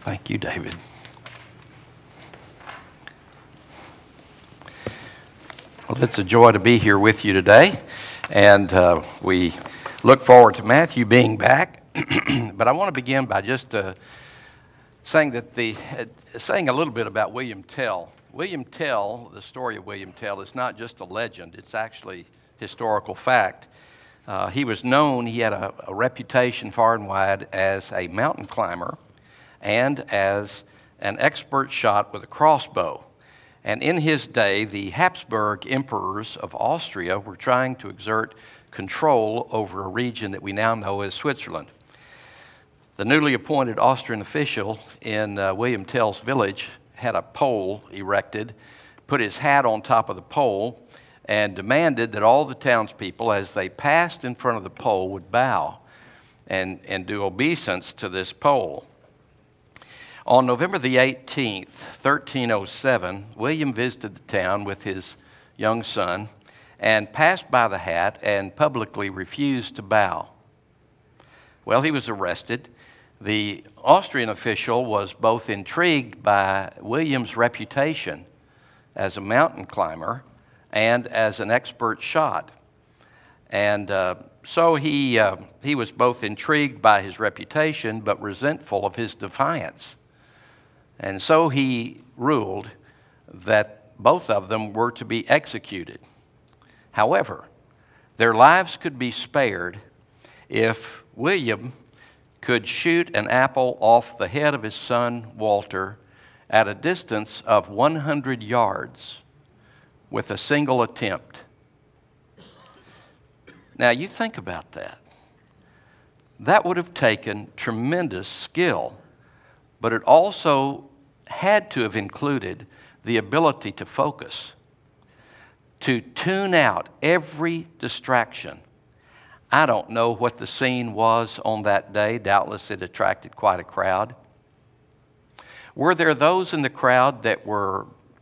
Thank you, David. Well, it's a joy to be here with you today, and we look forward to Matthew being back. But I want to begin by just saying a little bit about William Tell. William Tell, the story of William Tell, is not just a legend; it's actually historical fact. He was known; he had a reputation far and wide as a mountain climber and as an expert shot with a crossbow. And in his day, the Habsburg emperors of Austria were trying to exert control over a region that we now know as Switzerland. The newly appointed Austrian official in William Tell's village had a pole erected, put his hat on top of the pole, and demanded that all the townspeople, as they passed in front of the pole, would bow and do obeisance to this pole. On November the 18th, 1307, William visited the town with his young son and passed by the hat and publicly refused to bow. Well, he was arrested. The Austrian official was both intrigued by William's reputation as a mountain climber and as an expert shot. And so he was both intrigued by his reputation but resentful of his defiance. And so he ruled that both of them were to be executed. However, their lives could be spared if William could shoot an apple off the head of his son Walter at a distance of 100 yards with a single attempt. Now you think about that. That would have taken tremendous skill, but it also had to have included the ability to focus, to tune out every distraction. I don't know what the scene was on that day. Doubtless it attracted quite a crowd. Were there those in the crowd that were,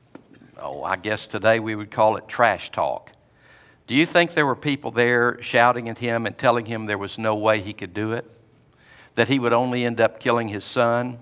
I guess today we would call it trash talk? Do you think there were people there shouting at him and telling him there was no way he could do it? That he would only end up killing his son?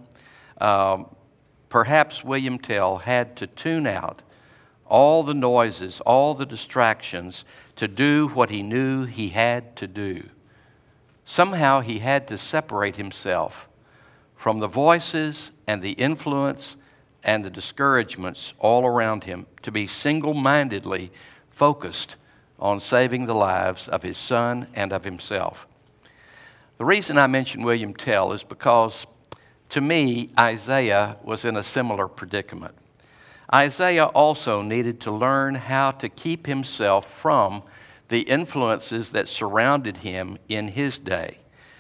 Perhaps William Tell had to tune out all the noises, all the distractions to do what he knew he had to do. Somehow he had to separate himself from the voices and the influence and the discouragements all around him to be single-mindedly focused on saving the lives of his son and of himself. The reason I mention William Tell is because, to me, Isaiah was in a similar predicament. Isaiah also needed to learn how to keep himself from the influences that surrounded him in his day.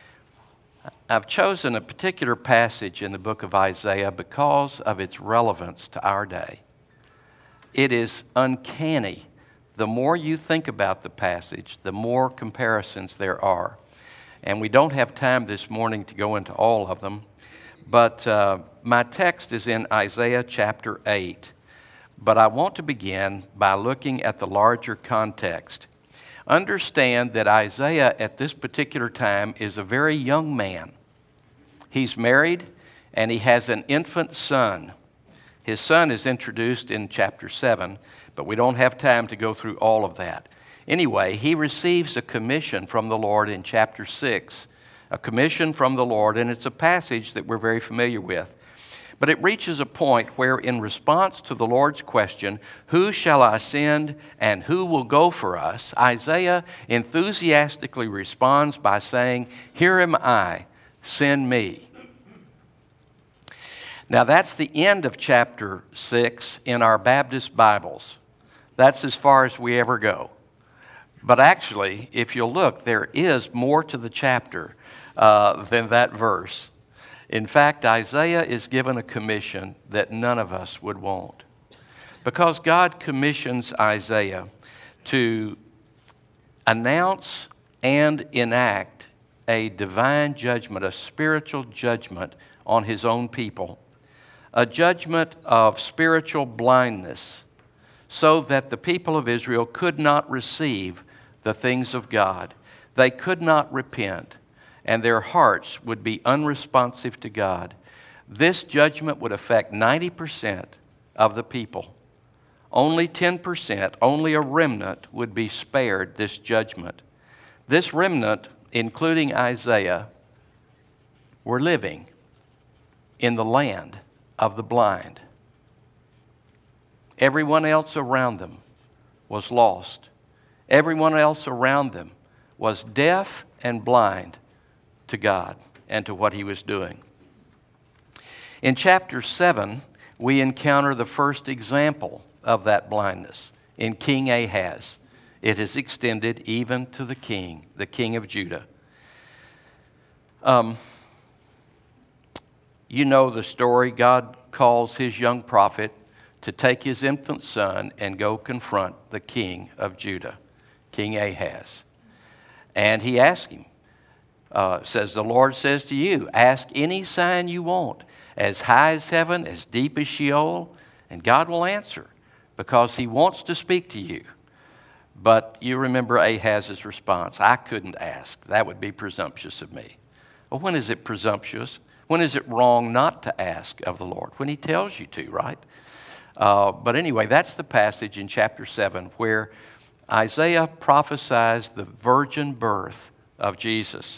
I've chosen a particular passage in the book of Isaiah because of its relevance to our day. It is uncanny. The more you think about the passage, the more comparisons there are. And we don't have time this morning to go into all of them. But my text is in Isaiah chapter 8. But I want to begin by looking at the larger context. Understand that Isaiah at this particular time is a very young man. He's married and he has an infant son. His son is introduced in chapter 7, but we don't have time to go through all of that. Anyway, he receives a commission from the Lord in chapter 6. A commission from the Lord, and it's a passage that we're very familiar with. But it reaches a point where, in response to the Lord's question, "Who shall I send and who will go for us?" Isaiah enthusiastically responds by saying, "Here am I, send me." Now that's the end of chapter 6 in our Baptist Bibles. That's as far as we ever go. But actually, if you'll look, there is more to the chapter than that verse. In fact, Isaiah is given a commission that none of us would want. Because God commissions Isaiah to announce and enact a divine judgment, a spiritual judgment on his own people, a judgment of spiritual blindness, so that the people of Israel could not receive the things of God. They could not repent, and their hearts would be unresponsive to God. this judgment would affect 90% of the people. Only 10%, only a remnant, would be spared this judgment. This remnant, including Isaiah, were living in the land of the blind. Everyone else around them was lost. Everyone else around them was deaf and blind to God and to what He was doing. In chapter 7, we encounter the first example of that blindness in King Ahaz. It is extended even to the king of Judah. You know the story. God calls His young prophet to take his infant son and go confront the king of Judah, King Ahaz. And he asks him, says, the Lord says to you, ask any sign you want, as high as heaven, as deep as Sheol, and God will answer, because He wants to speak to you. But you remember Ahaz's response, I couldn't ask. That would be presumptuous of me. Well, when is it presumptuous? When is it wrong not to ask of the Lord? When He tells you to, right? But anyway, that's the passage in chapter 7 where Isaiah prophesies the virgin birth of Jesus.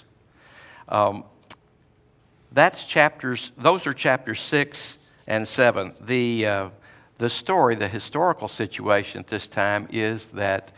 Those are chapters 6 and 7. The story, the historical situation at this time is that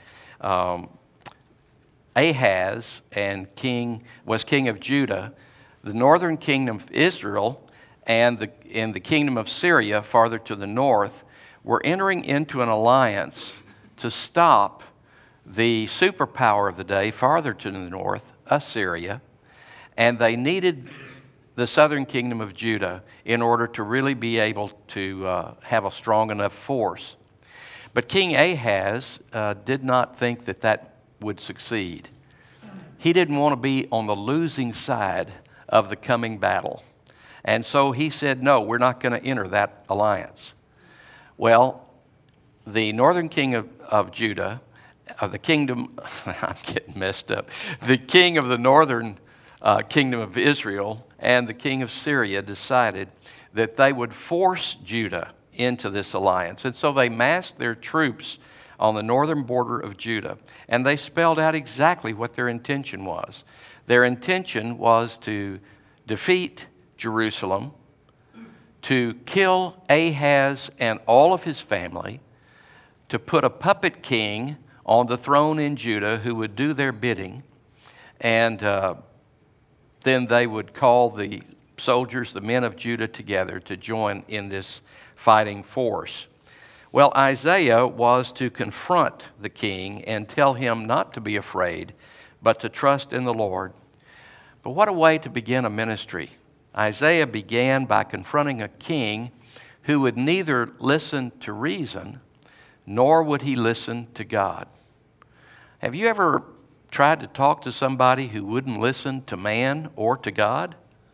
Ahaz was king of Judah, the northern kingdom of Israel, and the kingdom of Syria, farther to the north, were entering into an alliance to stop the superpower of the day, farther to the north, Assyria, and they needed the southern kingdom of Judah in order to really be able to have a strong enough force. But King Ahaz did not think that would succeed. He didn't want to be on the losing side of the coming battle. And so he said, no, we're not going to enter that alliance. Well, the northern king of Judah, the kingdom, I'm getting messed up, the king of the northern kingdom of Israel and the king of Syria decided that they would force Judah into this alliance. And so they massed their troops on the northern border of Judah, and they spelled out exactly what their intention was. Their intention was to defeat Jerusalem, to kill Ahaz and all of his family, to put a puppet king on the throne in Judah who would do their bidding, and then they would call the soldiers, the men of Judah, together to join in this fighting force. Well, Isaiah was to confront the king and tell him not to be afraid, but to trust in the Lord. But what a way to begin a ministry. Isaiah began by confronting a king who would neither listen to reason, nor would he listen to God. Have you ever tried to talk to somebody who wouldn't listen to man or to God?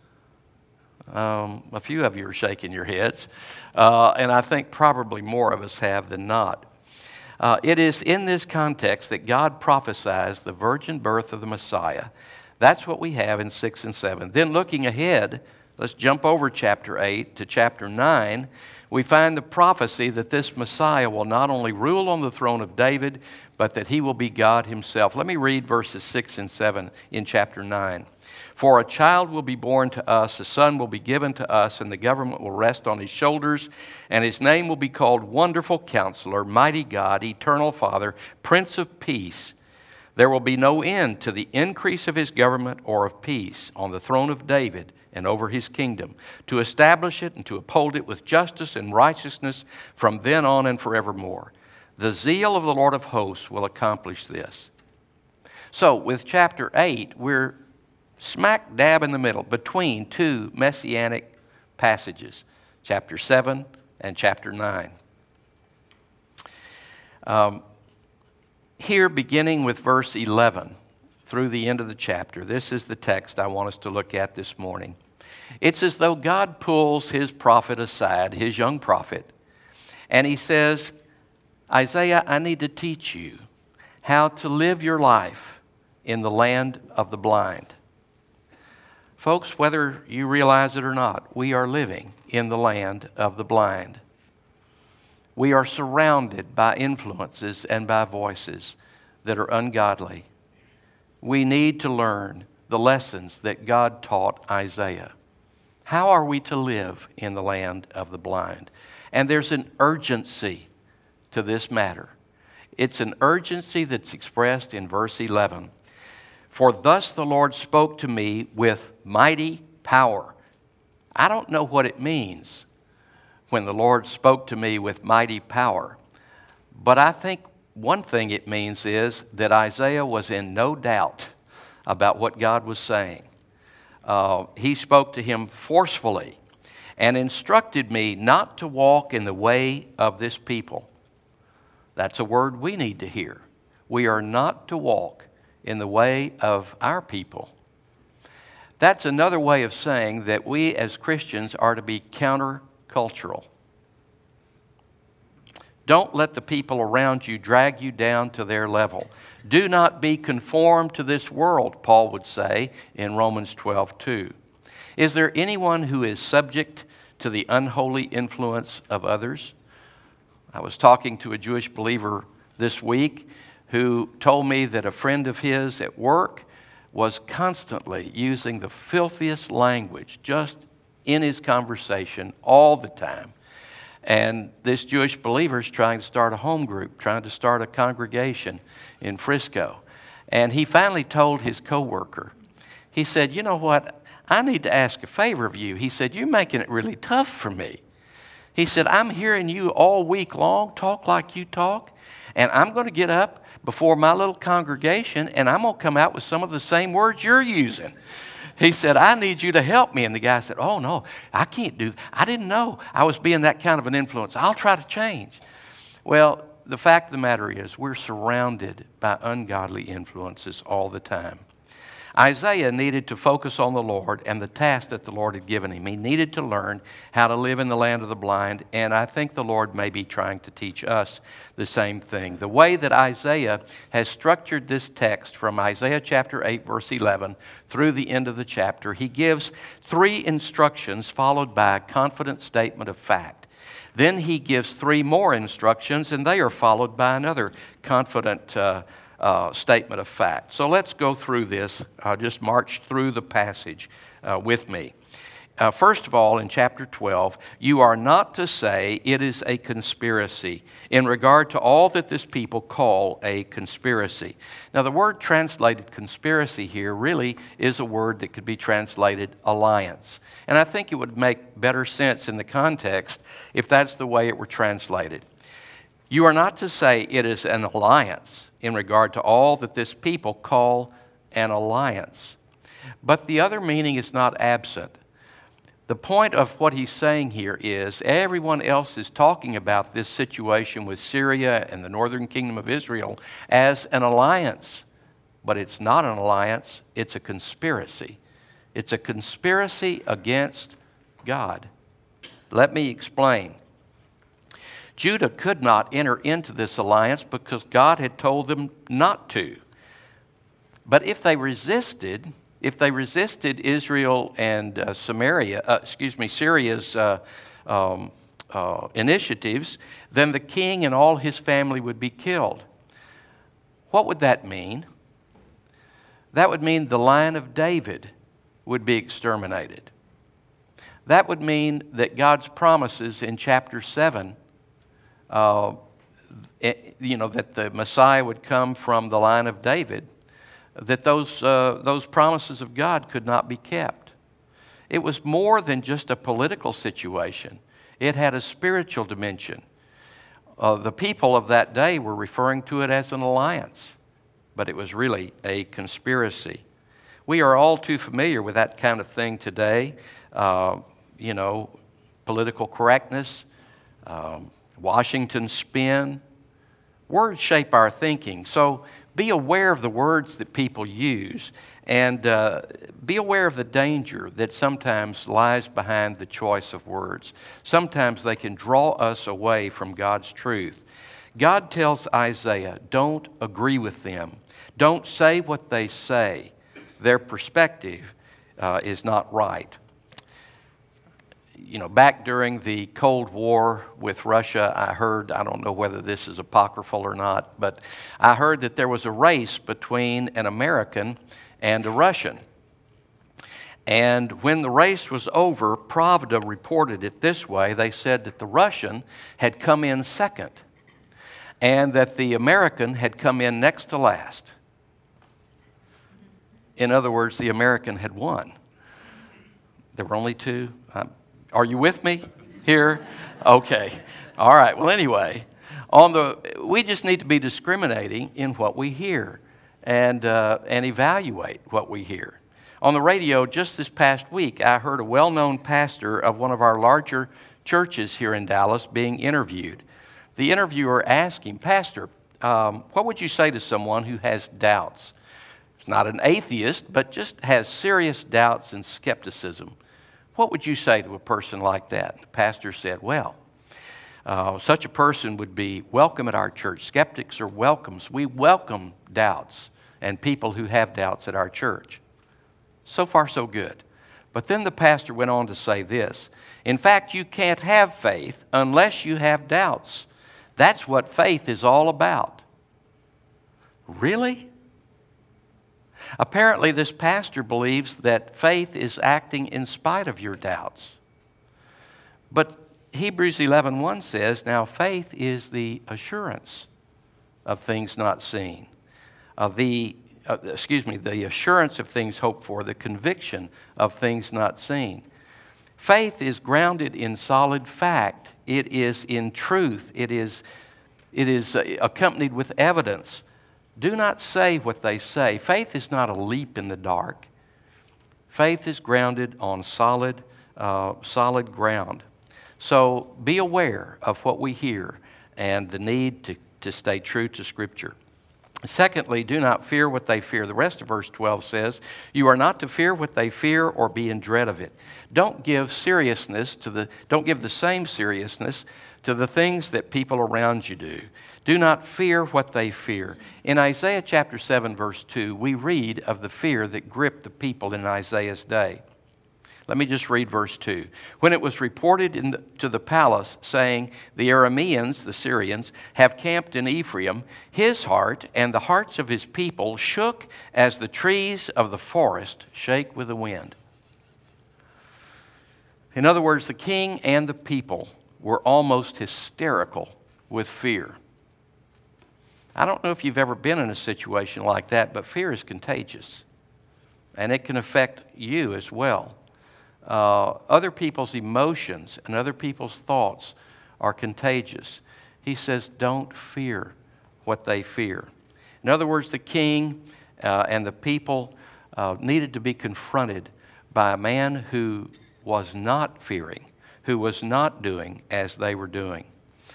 A few of you are shaking your heads, and I think probably more of us have than not. It is in this context that God prophesies the virgin birth of the Messiah. That's what we have in 6 and 7. Then looking ahead, let's jump over chapter 8 to chapter 9. We find the prophecy that this Messiah will not only rule on the throne of David, but that He will be God Himself. Let me read verses 6 and 7 in chapter 9. For a child will be born to us, a son will be given to us, and the government will rest on His shoulders, and His name will be called Wonderful Counselor, Mighty God, Eternal Father, Prince of Peace. There will be no end to the increase of His government or of peace on the throne of David and over His kingdom, to establish it and to uphold it with justice and righteousness from then on and forevermore. The zeal of the Lord of hosts will accomplish this. So with chapter 8, we're smack dab in the middle between two messianic passages, chapter 7 and chapter 9. Here, beginning with verse 11 through the end of the chapter, this is the text I want us to look at this morning. It's as though God pulls His prophet aside, His young prophet, and He says, Isaiah, I need to teach you how to live your life in the land of the blind. Folks, whether you realize it or not, we are living in the land of the blind. We are surrounded by influences and by voices that are ungodly. We need to learn the lessons that God taught Isaiah. How are we to live in the land of the blind? And there's an urgency to this matter. It's an urgency that's expressed in verse 11. For thus the Lord spoke to me with mighty power. I don't know what it means when the Lord spoke to me with mighty power, but I think one thing it means is that Isaiah was in no doubt about what God was saying. He spoke to him forcefully and instructed me not to walk in the way of this people. That's a word we need to hear. We are not to walk in the way of our people. That's another way of saying that we as Christians are to be countercultural. Don't let the people around you drag you down to their level. Do not be conformed to this world, Paul would say in Romans 12:2. Is there anyone who is subject to the unholy influence of others? I was talking to a Jewish believer this week who told me that a friend of his at work was constantly using the filthiest language just in his conversation all the time. And this Jewish believer is trying to start a home group, trying to start a congregation in Frisco. And he finally told his coworker, he said, you know what, I need to ask a favor of you. He said, you're making it really tough for me. He said, I'm hearing you all week long talk like you talk, and I'm going to get up before my little congregation, and I'm going to come out with some of the same words you're using. He said, I need you to help me. And the guy said, oh, no, I can't do that. I didn't know I was being that kind of an influence. I'll try to change. Well, the fact of the matter is we're surrounded by ungodly influences all the time. Isaiah needed to focus on the Lord and the task that the Lord had given him. He needed to learn how to live in the land of the blind, and I think the Lord may be trying to teach us the same thing. The way that Isaiah has structured this text from Isaiah chapter 8, verse 11, through the end of the chapter, he gives 3 instructions followed by a confident statement of fact. Then he gives 3 more instructions, and they are followed by another confident statement of fact. So let's go through this. Just march through the passage with me. First of all, in chapter 12, you are not to say it is a conspiracy in regard to all that this people call a conspiracy. Now, the word translated conspiracy here really is a word that could be translated alliance. And I think it would make better sense in the context if that's the way it were translated. You are not to say it is an alliance in regard to all that this people call an alliance. But the other meaning is not absent. The point of what he's saying here is everyone else is talking about this situation with Syria and the northern kingdom of Israel as an alliance. But it's not an alliance, it's a conspiracy. It's a conspiracy against God. Let me explain. Judah could not enter into this alliance because God had told them not to. But if they resisted Israel and Syria's initiatives, then the king and all his family would be killed. What would that mean? That would mean the line of David would be exterminated. That would mean that God's promises in chapter 7, that the Messiah would come from the line of David, that those promises of God could not be kept. It was more than just a political situation. It had a spiritual dimension. The people of that day were referring to it as an alliance, but it was really a conspiracy. We are all too familiar with that kind of thing today. Political correctness, Washington spin. Words shape our thinking. So be aware of the words that people use, and be aware of the danger that sometimes lies behind the choice of words. Sometimes they can draw us away from God's truth. God tells Isaiah, don't agree with them. Don't say what they say. Their perspective is not right. You know, back during the Cold War with Russia, I don't know whether this is apocryphal or not, but I heard that there was a race between an American and a Russian. And when the race was over, Pravda reported it this way. They said that the Russian had come in second and that the American had come in next to last. In other words, the American had won. There were only two. Are you with me here? Okay. All right. Well, anyway, we just need to be discriminating in what we hear and evaluate what we hear. On the radio just this past week, I heard a well-known pastor of one of our larger churches here in Dallas being interviewed. The interviewer asked him, "Pastor, what would you say to someone who has doubts? He's not an atheist, but just has serious doubts and skepticism. What would you say to a person like that?" The pastor said, "Well, such a person would be welcome at our church. Skeptics are welcome. We welcome doubts and people who have doubts at our church." So far, so good. But then the pastor went on to say this: "In fact, you can't have faith unless you have doubts. That's what faith is all about." Really? Apparently, this pastor believes that faith is acting in spite of your doubts. But Hebrews 11:1 says, "Now faith is the assurance of things not seen, the assurance of things hoped for, the conviction of things not seen." Faith is grounded in solid fact. It is in truth. It is accompanied with evidence. Do not say what they say. Faith is not a leap in the dark. Faith is grounded on solid ground. So be aware of what we hear and the need to stay true to Scripture. Secondly, do not fear what they fear. The rest of verse 12 says, "You are not to fear what they fear or be in dread of it." Don't give the same seriousness to the things that people around you do. Do not fear what they fear. In Isaiah chapter 7, verse 2, we read of the fear that gripped the people in Isaiah's day. Let me just read verse 2. "When it was reported to the palace, saying, 'The Arameans,' the Syrians, 'have camped in Ephraim,' his heart and the hearts of his people shook as the trees of the forest shake with the wind." In other words, the king and the people were almost hysterical with fear. I don't know if you've ever been in a situation like that, but fear is contagious, and it can affect you as well. Other people's emotions and other people's thoughts are contagious. He says, don't fear what they fear. In other words, the king and the people needed to be confronted by a man who was not fearing, who was not doing as they were doing.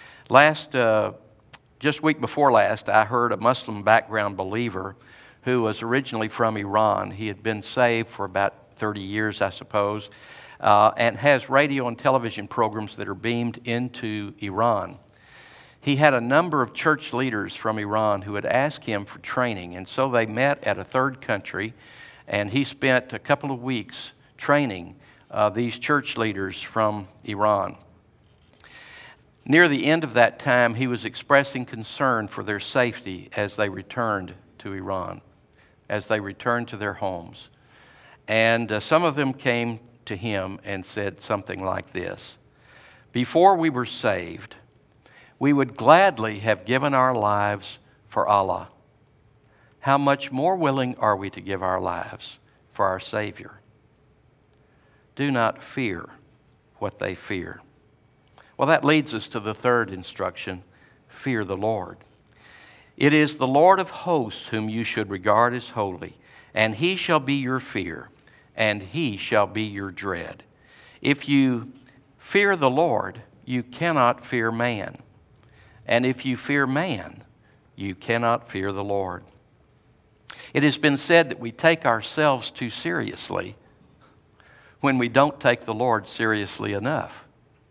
Just week before last, I heard a Muslim background believer who was originally from Iran. He had been saved for about 30 years, I suppose, and has radio and television programs that are beamed into Iran. He had a number of church leaders from Iran who had asked him for training, and so they met at a third country, and he spent a couple of weeks training these church leaders from Iran. Near the end of that time, he was expressing concern for their safety as they returned to Iran, as they returned to their homes. And some of them came to him and said something like this: "Before we were saved, we would gladly have given our lives for Allah. How much more willing are we to give our lives for our Savior?" Do not fear what they fear. Well, that leads us to the third instruction: fear the Lord. It is the Lord of hosts whom you should regard as holy, and he shall be your fear, and he shall be your dread. If you fear the Lord, you cannot fear man. And if you fear man, you cannot fear the Lord. It has been said that we take ourselves too seriously when we don't take the Lord seriously enough.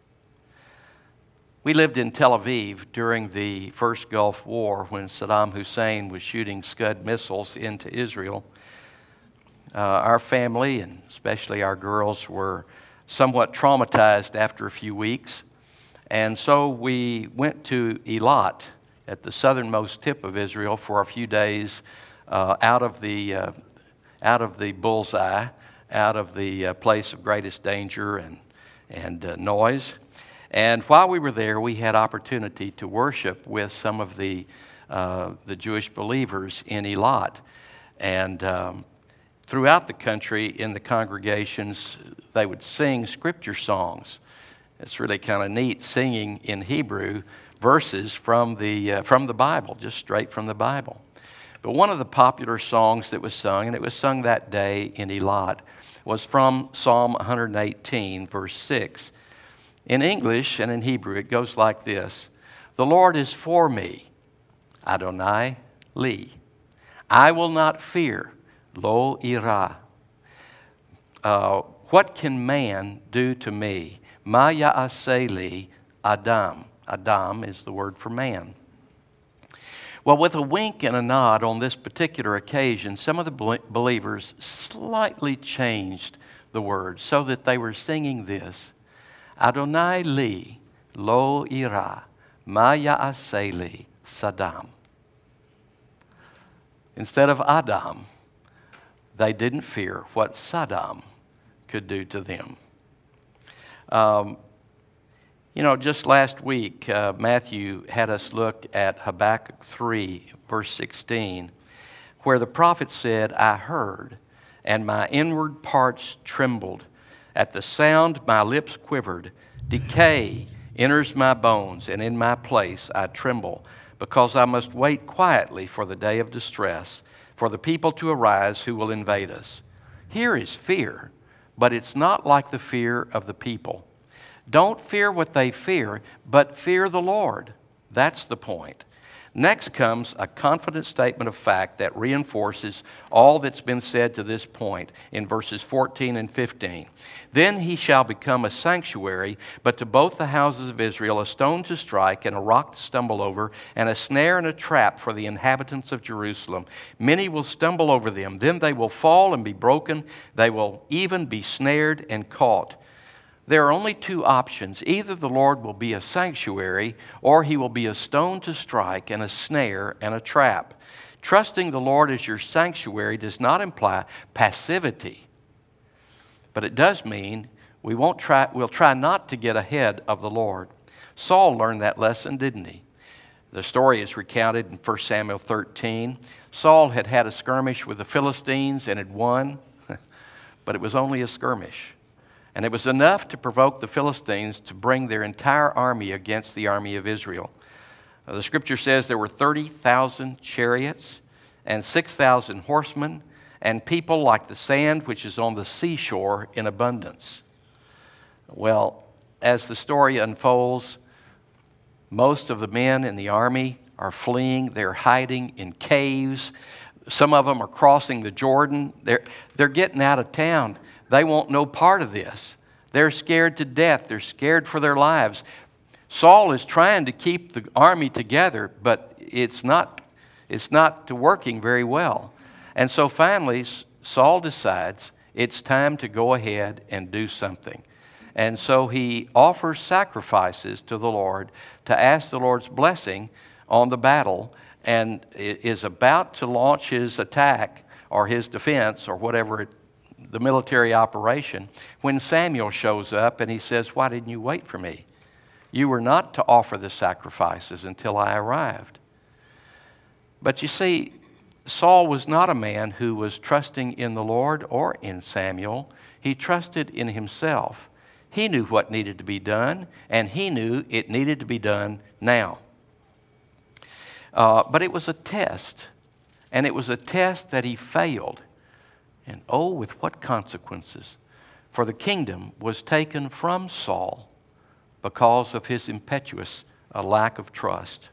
We lived in Tel Aviv during the first Gulf War when Saddam Hussein was shooting Scud missiles into Israel. our family, and especially our girls, were somewhat traumatized after a few weeks. And so we went to Eilat at the southernmost tip of Israel for a few days, out of the bullseye, out of the place of greatest danger and noise. And while we were there, we had opportunity to worship with some of the Jewish believers in Eilat. And throughout the country, in the congregations, they would sing scripture songs. It's really kind of neat, singing in Hebrew verses from the Bible, just straight from the Bible. But one of the popular songs that was sung, and it was sung that day in Eilat, was from Psalm 118, verse 6. In English and in Hebrew, it goes like this: "The Lord is for me, Adonai li. I will not fear, lo ira. What can man do to me? Ma ya'aseh li Adam." Adam is the word for man. Well, with a wink and a nod on this particular occasion, some of the believers slightly changed the words so that they were singing this: Adonai li lo ira, ma ya'aseh li Saddam. Instead of Adam, they didn't fear what Saddam could do to them. Just last week, Matthew had us look at Habakkuk 3, verse 16, where the prophet said, "I heard, and my inward parts trembled. At the sound my lips quivered. Decay enters my bones, and in my place I tremble, because I must wait quietly for the day of distress, for the people to arise who will invade us." Here is fear, but it's not like the fear of the people. Don't fear what they fear, but fear the Lord. That's the point. Next comes a confident statement of fact that reinforces all that's been said to this point in verses 14 and 15. "Then he shall become a sanctuary, but to both the houses of Israel a stone to strike and a rock to stumble over, and a snare and a trap for the inhabitants of Jerusalem. Many will stumble over them. Then they will fall and be broken. They will even be snared and caught." There are only two options. Either the Lord will be a sanctuary, or he will be a stone to strike and a snare and a trap. Trusting the Lord as your sanctuary does not imply passivity, but it does mean we'll try not to get ahead of the Lord. Saul learned that lesson, didn't he? The story is recounted in 1 Samuel 13. Saul had had a skirmish with the Philistines and had won, but it was only a skirmish. And it was enough to provoke the Philistines to bring their entire army against the army of Israel. The scripture says there were 30,000 chariots and 6,000 horsemen, and people like the sand which is on the seashore in abundance. Well, as the story unfolds, most of the men in the army are fleeing. They're hiding in caves. Some of them are crossing the Jordan. They're getting out of town. They want no part of this. They're scared to death. They're scared for their lives. Saul is trying to keep the army together, but it's not working very well. And so finally, Saul decides it's time to go ahead and do something. And so he offers sacrifices to the Lord to ask the Lord's blessing on the battle, and is about to launch his attack or his defense or whatever the military operation, when Samuel shows up and he says, "Why didn't you wait for me? You were not to offer the sacrifices until I arrived." But you see, Saul was not a man who was trusting in the Lord or in Samuel. He trusted in himself. He knew what needed to be done, and he knew it needed to be done now. But it was a test, and it was a test that he failed. And oh, with what consequences. For the kingdom was taken from Saul because of his impetuous lack of trust.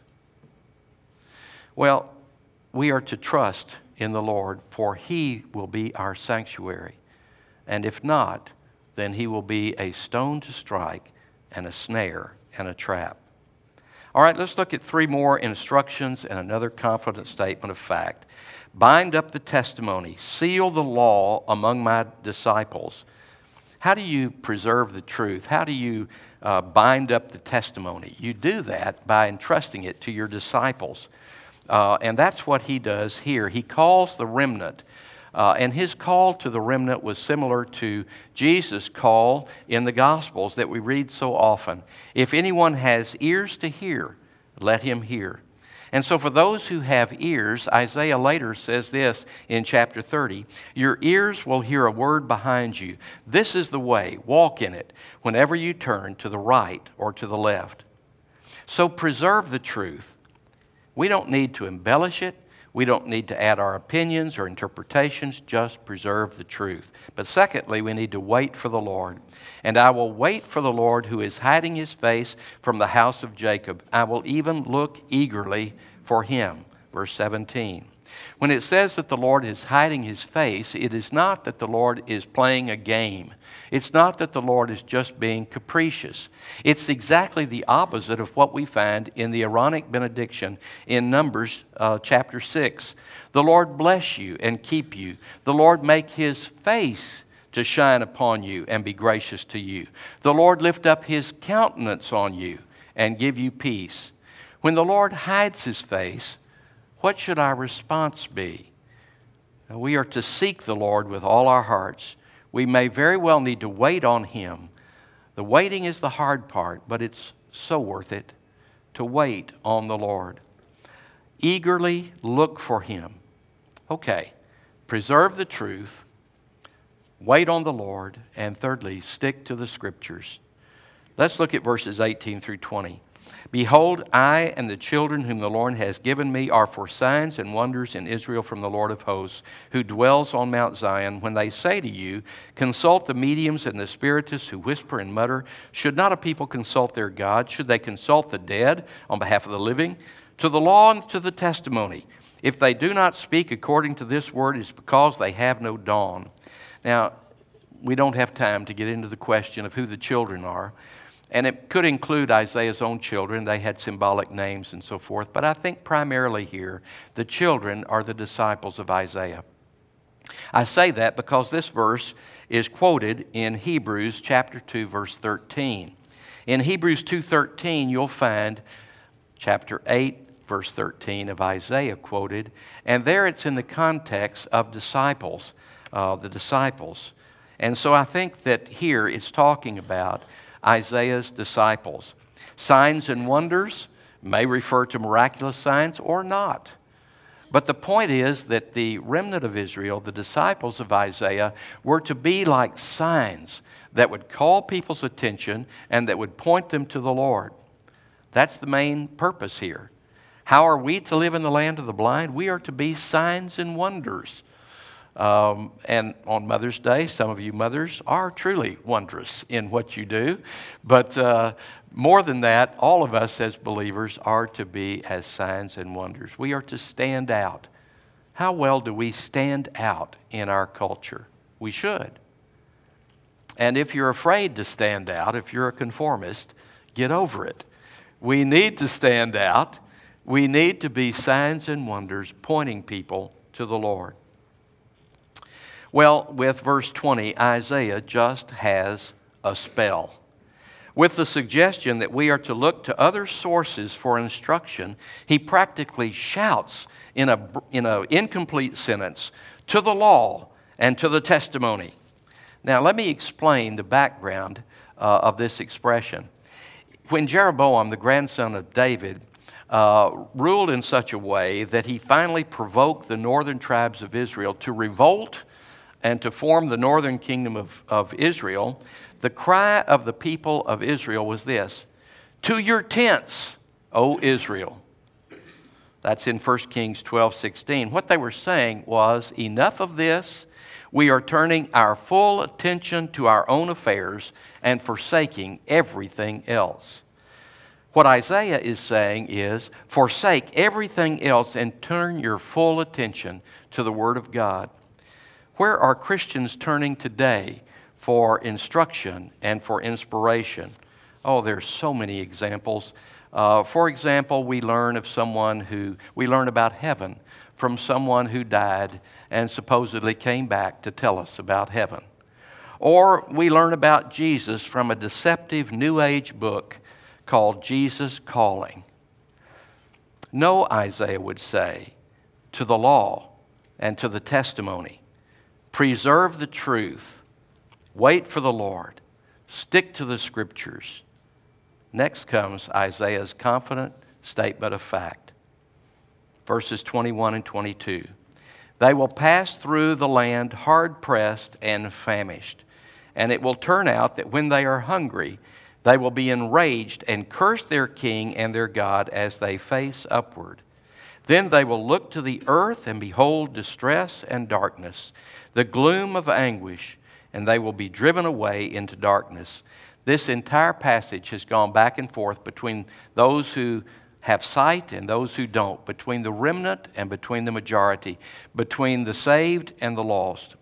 Well, we are to trust in the Lord, for he will be our sanctuary. And if not, then he will be a stone to strike and a snare and a trap. All right, let's look at three more instructions and another confident statement of fact. bind up the testimony, seal the law among my disciples. How do you preserve the truth? How do you bind up the testimony? You do that by entrusting it to your disciples. And that's what he does here. He calls the remnant. And his call to the remnant was similar to Jesus' call in the Gospels that we read so often. If anyone has ears to hear, let him hear. And so for those who have ears, Isaiah later says this in chapter 30, your ears will hear a word behind you. This is the way, walk in it, whenever you turn to the right or to the left. So preserve the truth. We don't need to embellish it. We don't need to add our opinions or interpretations, just preserve the truth. But secondly, we need to wait for the Lord. And I will wait for the Lord who is hiding his face from the house of Jacob. I will even look eagerly for him. Verse 17. When it says that the Lord is hiding his face, it is not that the Lord is playing a game. It's not that the Lord is just being capricious. It's exactly the opposite of what we find in the Aaronic benediction in Numbers chapter 6. The Lord bless you and keep you. The Lord make his face to shine upon you and be gracious to you. The Lord lift up his countenance on you and give you peace. When the Lord hides his face, what should our response be? We are to seek the Lord with all our hearts. We may very well need to wait on him. The waiting is the hard part, but it's so worth it to wait on the Lord. Eagerly look for him. Okay, preserve the truth, wait on the Lord, and thirdly, stick to the Scriptures. Let's look at verses 18 through 20. Behold, I and the children whom the Lord has given me are for signs and wonders in Israel from the Lord of hosts, who dwells on Mount Zion. When they say to you, consult the mediums and the spiritists who whisper and mutter, should not a people consult their God? Should they consult the dead on behalf of the living? To the law and to the testimony. If they do not speak according to this word, it is because they have no dawn. Now, we don't have time to get into the question of who the children are. And it could include Isaiah's own children. They had symbolic names and so forth. But I think primarily here, the children are the disciples of Isaiah. I say that because this verse is quoted in Hebrews chapter 2, verse 13. In Hebrews 2:13, you'll find chapter 8, verse 13 of Isaiah quoted. And there it's in the context of disciples, the disciples. And so I think that here it's talking about Isaiah's disciples. Signs and wonders may refer to miraculous signs or not. But the point is that the remnant of Israel, the disciples of Isaiah, were to be like signs that would call people's attention and that would point them to the Lord. That's the main purpose here. How are we to live in the land of the blind? We are to be signs and wonders. And on Mother's Day, some of you mothers are truly wondrous in what you do. But more than that, all of us as believers are to be as signs and wonders. We are to stand out. How well do we stand out in our culture? We should. And if you're afraid to stand out, if you're a conformist, get over it. We need to stand out. We need to be signs and wonders pointing people to the Lord. Well, with verse 20, Isaiah just has a spell. With the suggestion that we are to look to other sources for instruction, he practically shouts in an incomplete sentence, to the law and to the testimony. Now, let me explain the background of this expression. When Jeroboam, the grandson of David, ruled in such a way that he finally provoked the northern tribes of Israel to revolt and to form the northern kingdom of Israel, the cry of the people of Israel was this, to your tents, O Israel. That's in 1 Kings 12:16. What they were saying was, enough of this. We are turning our full attention to our own affairs and forsaking everything else. What Isaiah is saying is, forsake everything else and turn your full attention to the Word of God. Where are Christians turning today for instruction and for inspiration? Oh, there's so many examples. For example, we learn about heaven from someone who died and supposedly came back to tell us about heaven. Or we learn about Jesus from a deceptive New Age book called Jesus Calling. No, Isaiah would say, to the law and to the testimony. Preserve the truth. Wait for the Lord. Stick to the Scriptures. Next comes Isaiah's confident statement of fact. Verses 21 and 22. They will pass through the land hard-pressed and famished, and it will turn out that when they are hungry, they will be enraged and curse their king and their God as they face upward. Then they will look to the earth and behold distress and darkness, the gloom of anguish, and they will be driven away into darkness. This entire passage has gone back and forth between those who have sight and those who don't, between the remnant and between the majority, between the saved and the lost.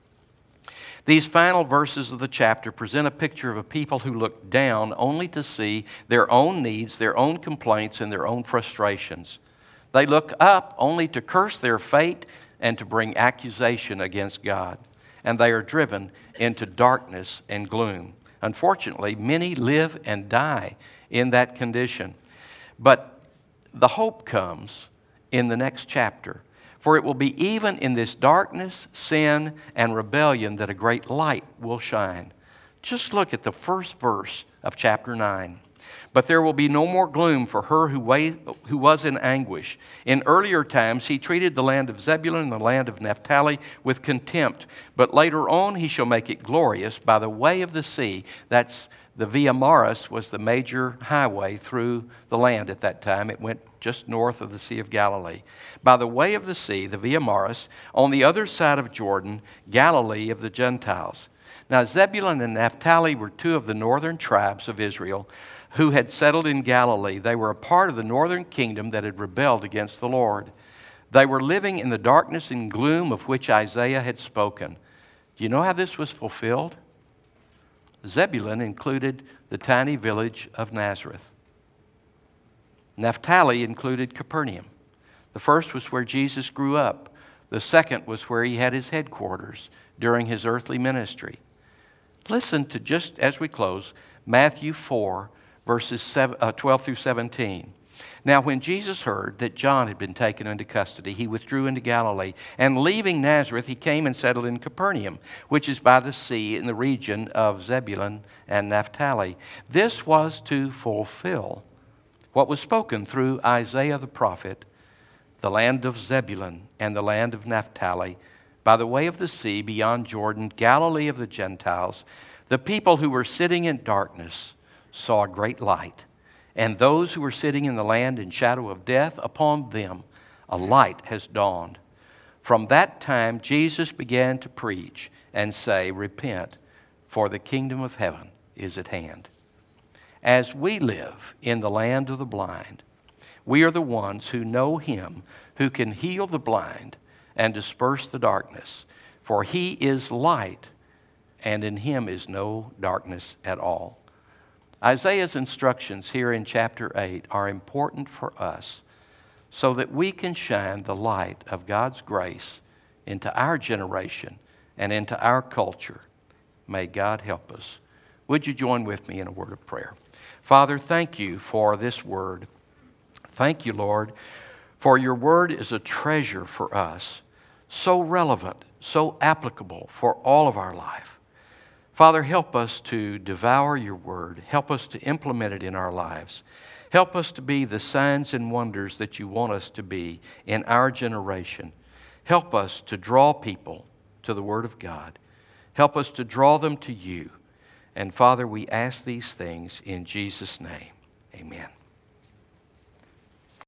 These final verses of the chapter present a picture of a people who look down only to see their own needs, their own complaints, and their own frustrations. They look up only to curse their fate and to bring accusation against God. And they are driven into darkness and gloom. Unfortunately, many live and die in that condition. But the hope comes in the next chapter. For it will be even in this darkness, sin, and rebellion that a great light will shine. Just look at the first verse of chapter 9. But there will be no more gloom for her who was in anguish. In earlier times he treated the land of Zebulun and the land of Naphtali with contempt. But later on he shall make it glorious by the way of the sea. That's the Via Maris was the major highway through the land at that time. It went just north of the Sea of Galilee. By the way of the sea, the Via Maris, on the other side of Jordan, Galilee of the Gentiles. Now Zebulun and Naphtali were two of the northern tribes of Israel who had settled in Galilee. They were a part of the northern kingdom that had rebelled against the Lord. They were living in the darkness and gloom of which Isaiah had spoken. Do you know how this was fulfilled? Zebulun included the tiny village of Nazareth. Naphtali included Capernaum. The first was where Jesus grew up. The second was where he had his headquarters during his earthly ministry. Listen to, just as we close, Matthew 4, verses 12 through 17. Now, when Jesus heard that John had been taken into custody, he withdrew into Galilee. And leaving Nazareth, he came and settled in Capernaum, which is by the sea in the region of Zebulun and Naphtali. This was to fulfill what was spoken through Isaiah the prophet, the land of Zebulun and the land of Naphtali, by the way of the sea beyond Jordan, Galilee of the Gentiles. The people who were sitting in darkness saw a great light. And those who were sitting in the land in shadow of death, upon them a light has dawned. From that time Jesus began to preach and say, repent, for the kingdom of heaven is at hand. As we live in the land of the blind, we are the ones who know him who can heal the blind and disperse the darkness. For he is light, and in him is no darkness at all. Isaiah's instructions here in chapter 8 are important for us so that we can shine the light of God's grace into our generation and into our culture. May God help us. Would you join with me in a word of prayer? Father, thank you for this word. Thank you, Lord, for your word is a treasure for us, so relevant, so applicable for all of our life. Father, help us to devour your word. Help us to implement it in our lives. Help us to be the signs and wonders that you want us to be in our generation. Help us to draw people to the word of God. Help us to draw them to you. And Father, we ask these things in Jesus' name. Amen.